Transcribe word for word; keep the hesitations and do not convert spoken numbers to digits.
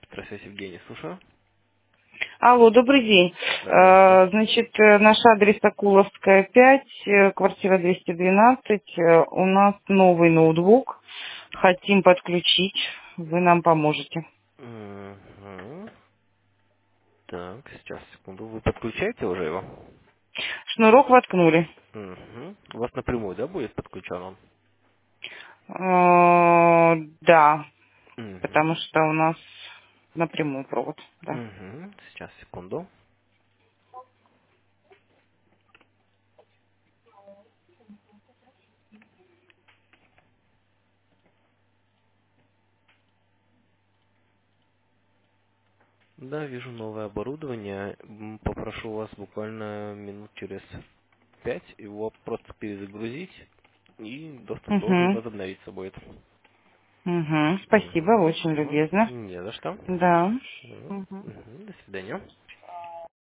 Электросвязь Евгений, слушаю. Алло, добрый день. Да, здравствуйте. Э, Значит, э, наш адрес Акуловская, пять, э, квартира двести двенадцать. Э, У нас новый ноутбук. Хотим подключить. Вы нам поможете. Мгм. Так, сейчас, секунду. Вы подключаете уже его? Шнурок воткнули. Мгм. У вас напрямую, да, будет подключен он? Э, Да, Мгм. потому что у нас напрямую провод. Да. Мгм. Сейчас, секунду. Да, вижу новое оборудование. М, Попрошу вас буквально минут через пять его просто перезагрузить, и доступ должен Угу. возобновиться будет. Угу. Спасибо, Мгм. очень Ну, любезно. не за что. Да. Ну, Угу. мгм. До свидания.